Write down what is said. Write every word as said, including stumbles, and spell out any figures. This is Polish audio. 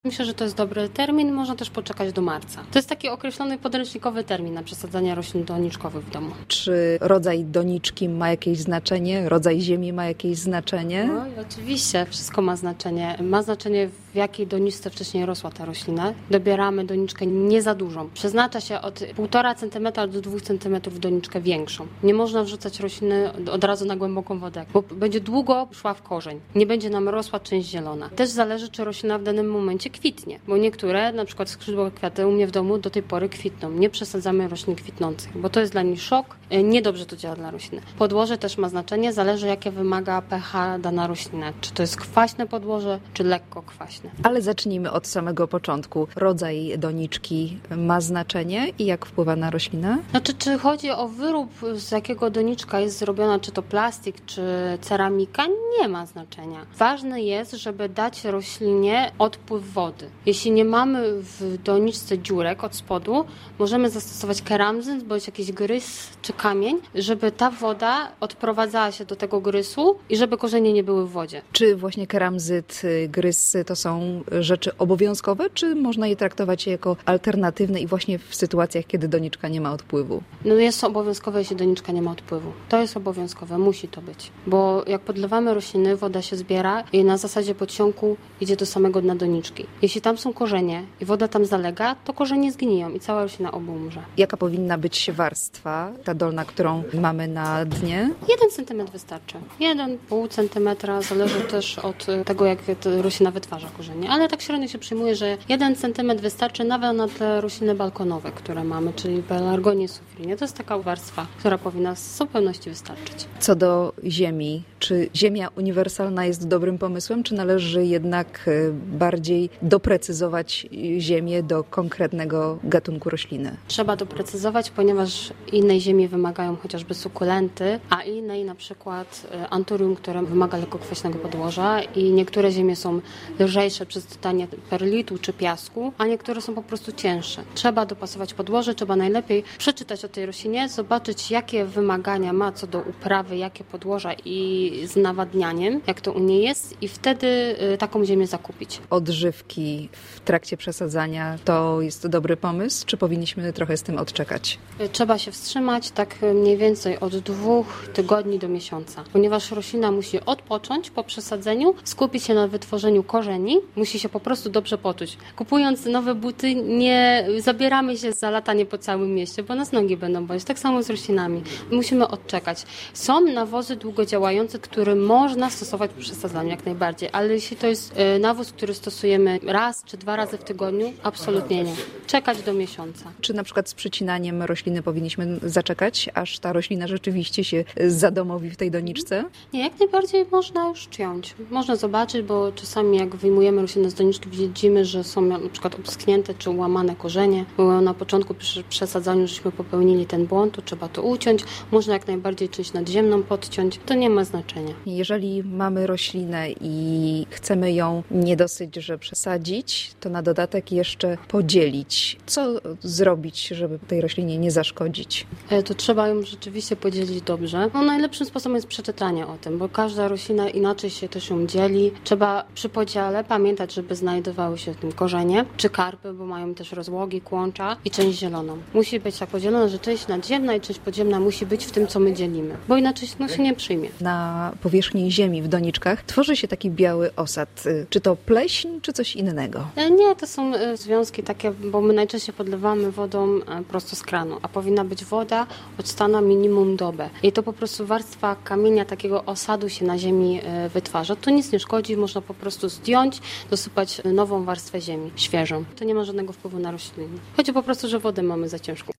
Myślę, że to jest dobry termin, można też poczekać do marca. To jest taki określony podręcznikowy termin na przesadzanie roślin doniczkowych w domu. Czy rodzaj doniczki ma jakieś znaczenie? Rodzaj ziemi ma jakieś znaczenie? No i oczywiście, wszystko ma znaczenie. Ma znaczenie, w jakiej doniczce wcześniej rosła ta roślina. Dobieramy doniczkę nie za dużą. Przeznacza się od półtora centymetra do dwóch centymetrów doniczkę większą. Nie można wrzucać rośliny od razu na głęboką wodę, bo będzie długo szła w korzeń. Nie będzie nam rosła część zielona. Też zależy, czy roślina w danym momencie kwitnie, bo niektóre, na przykład skrzydłowe kwiaty u mnie w domu do tej pory kwitną. Nie przesadzamy roślin kwitnących, bo to jest dla nich szok. Niedobrze to działa dla rośliny. Podłoże też ma znaczenie, zależy jakie wymaga pH dana roślina. Czy to jest kwaśne podłoże, czy lekko kwaśne. Ale zacznijmy od samego początku. Rodzaj doniczki ma znaczenie i jak wpływa na roślinę? Znaczy, czy chodzi o wyrób, z jakiego doniczka jest zrobiona, czy to plastik, czy ceramika, nie ma znaczenia. Ważne jest, żeby dać roślinie odpływ wody. Jeśli nie mamy w doniczce dziurek od spodu, możemy zastosować keramzyt bądź jakiś grys czy kamień, żeby ta woda odprowadzała się do tego grysu i żeby korzenie nie były w wodzie. Czy właśnie keramzyt, grys to są rzeczy obowiązkowe, czy można je traktować jako alternatywne i właśnie w sytuacjach, kiedy doniczka nie ma odpływu? No jest obowiązkowe, jeśli doniczka nie ma odpływu. To jest obowiązkowe, musi to być. Bo jak podlewamy rośliny, woda się zbiera i na zasadzie podsiąku idzie do samego dna doniczki. Jeśli tam są korzenie i woda tam zalega, to korzenie zgniją i cała roślina obu umrze. Jaka powinna być warstwa, ta dolna, którą mamy na dnie? Jeden centymetr wystarczy. Jeden, pół centymetra, zależy też od tego, jak roślina wytwarza korzenie. Ale tak średnio się przyjmuje, że jeden centymetr wystarczy nawet na te rośliny balkonowe, które mamy, czyli pelargonie, sufrinie. To jest taka warstwa, która powinna w zupełności wystarczyć. Co do ziemi, czy ziemia uniwersalna jest dobrym pomysłem, czy należy jednak bardziej doprecyzować ziemię do konkretnego gatunku rośliny? Trzeba doprecyzować, ponieważ innej ziemi wymagają chociażby sukulenty, a innej na przykład anturium, które wymaga lekko kwaśnego podłoża i niektóre ziemie są lżejsze przez dodanie perlitu czy piasku, a niektóre są po prostu cięższe. Trzeba dopasować podłoże, trzeba najlepiej przeczytać o tej roślinie, zobaczyć jakie wymagania ma co do uprawy, jakie podłoża i z nawadnianiem, jak to u niej jest i wtedy taką ziemię zakupić. Odżywki w trakcie przesadzania to jest dobry pomysł, czy powinniśmy trochę z tym odczekać? Trzeba się wstrzymać tak mniej więcej od dwóch tygodni do miesiąca, ponieważ roślina musi odpocząć po przesadzeniu, skupić się na wytworzeniu korzeni, musi się po prostu dobrze poczuć. Kupując nowe buty nie zabieramy się za latanie po całym mieście, bo nas nogi będą boleć. Tak samo z roślinami. Musimy odczekać. Są nawozy długodziałające, które można stosować przy przesadzaniu jak najbardziej, ale jeśli to jest nawóz, który stosujemy raz czy dwa razy w tygodniu, absolutnie nie. Czekać do miesiąca. Czy na przykład z przycinaniem rośliny powinniśmy zaczekać, aż ta roślina rzeczywiście się zadomowi w tej doniczce? Nie, jak najbardziej można już ciąć. Można zobaczyć, bo czasami jak wyjmujemy rośliny z doniczki, widzimy, że są na przykład obschnięte czy łamane korzenie, bo na początku przy przesadzaniu żeśmy popełnili ten błąd, to trzeba to uciąć. Można jak najbardziej część nadziemną podciąć. To nie ma znaczenia. Jeżeli mamy roślinę i chcemy ją nie dosyć, że przesadzić, to na dodatek jeszcze podzielić. Co zrobić, żeby tej roślinie nie zaszkodzić? To trzeba ją rzeczywiście podzielić dobrze. No, najlepszym sposobem jest przeczytanie o tym, bo każda roślina inaczej się też ją dzieli. Trzeba przy podziale pamiętać, żeby znajdowały się w tym korzenie, czy karpy, bo mają też rozłogi, kłącza i część zieloną. Musi być tak podzielona, że część nadziemna i część podziemna musi być w tym, co my dzielimy, bo inaczej no, się nie przyjmie. Na powierzchni ziemi w doniczkach tworzy się taki biały osad. Czy to pleśń, czy coś innego? Nie, to są związki takie, bo my najczęściej podlewamy wodą prosto z kranu, a powinna być woda odstana minimum dobę. I to po prostu warstwa kamienia, takiego osadu się na ziemi wytwarza. To nic nie szkodzi, można po prostu zdjąć, dosypać nową warstwę ziemi, świeżą. To nie ma żadnego wpływu na rośliny. Chodzi po prostu, że wodę mamy za ciężką.